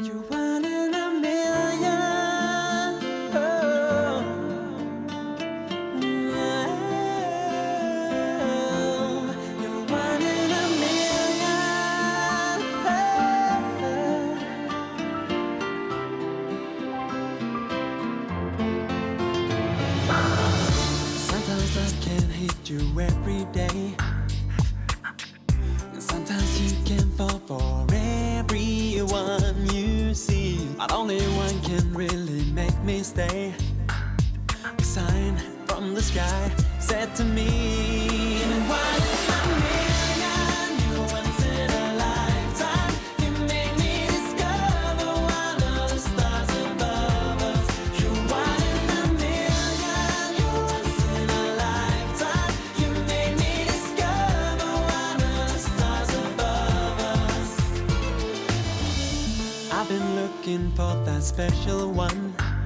You're one in a million. Oh, you're one in a million. Sometimes love can hit you every day, and sometimes you can fall for everyone you see. But only one can really make me stay. A sign from the sky said to me, "One in a million, you're once in a lifetime. You made me discover one of the stars above us. You're one in a million, you're once in a lifetime. You made me discover one of the stars above us." I've been looking for that special one,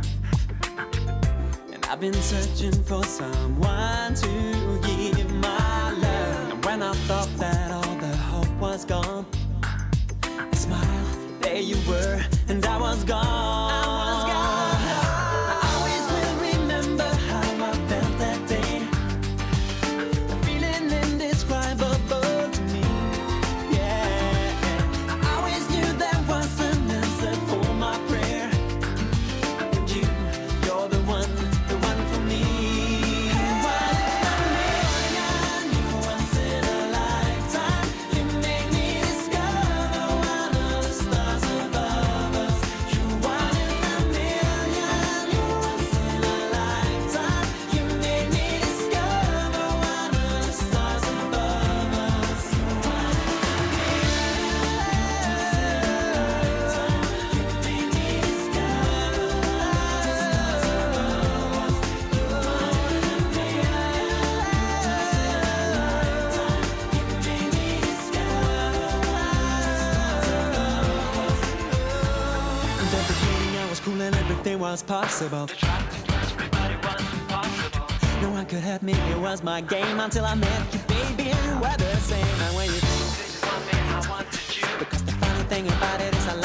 and I've been searching for someone to give my love. And when I thought that all the hope was gone, I smiled, there you were, and I was gone. I always will remember how I felt that day. A feeling indescribable to me. Yeah, I always knew there was an answer for my prayer. With you, you're the one for me. One in a million, you're once in a lifetime. You made me discover one of the stars above us. You're one in a million, you're once in a lifetime. You made me discover one of the stars above us. You're one in a million, you made me discover one of the stars above us. You're one in a million, once in a lifetime. You made me discover one of the stars above us. In the beginning I was cool and everything was possible. Everybody was impossible. No one could hurt me, it was my game until I met you, baby, and we were the same. And when you did want me, I wanted you. Because the funny thing about it is I